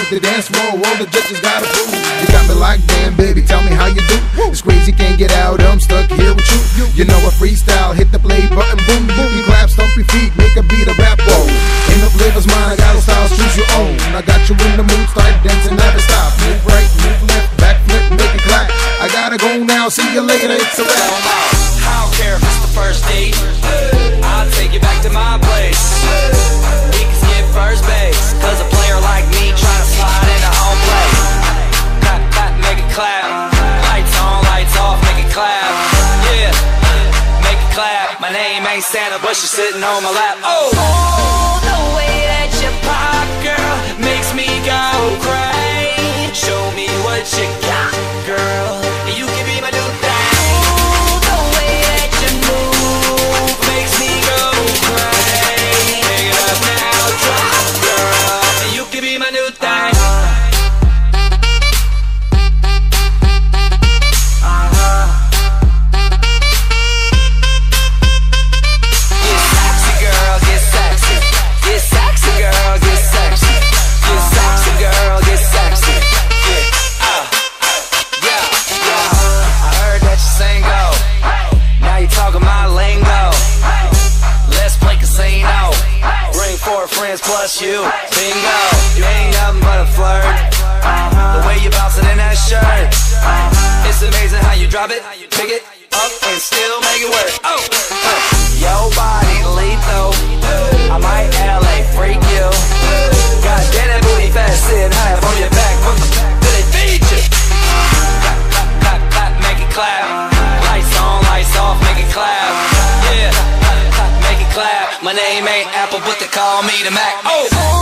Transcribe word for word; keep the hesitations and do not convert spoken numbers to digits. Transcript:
the dance floor, all the judges gotta prove. You got me like, damn, baby, tell me how you do. It's crazy, can't get out, I'm stuck here with you. You know I freestyle, hit the play button, boom, boom. You clap, stomp your feet, make a beat, a rap roll. Ain't no flavors mine, I got a style, choose your own. I got you in the mood, start dancing, never stop. Move right, move left, back flip, make it clap. I gotta go now, see you later, it's a wrap. I don't care if it's the first date, I'll take you back to my place. We can skip first base, cause a player like me trying to slide into home plate. Clap, clap, make it clap. Lights on, lights off, make it clap. Yeah, make it clap. My name ain't Santa, but you're sitting on my lap. Oh, oh the way that you pop, girl, makes me go crazy. Show me what you got, girl. You can be my new thing. Oh, the way that you move makes me go crazy. Make it up now, drop, girl. You can be my new thing. Plus you, bingo, you ain't nothing but a flirt. uh-huh. The way you bouncing in that shirt, uh-huh. It's amazing how you drop it, pick it up and still make it work. Oh, uh. Your body lethal, I might L A freak you. God damn that booty fat, sitting high up on your back. Do they feed you? Clap, clap, clap, clap, make it clap. Lights on, lights off, make it clap. Yeah, clap, clap, make it clap. My name ain't Apple, but they call me the Mac. Oh.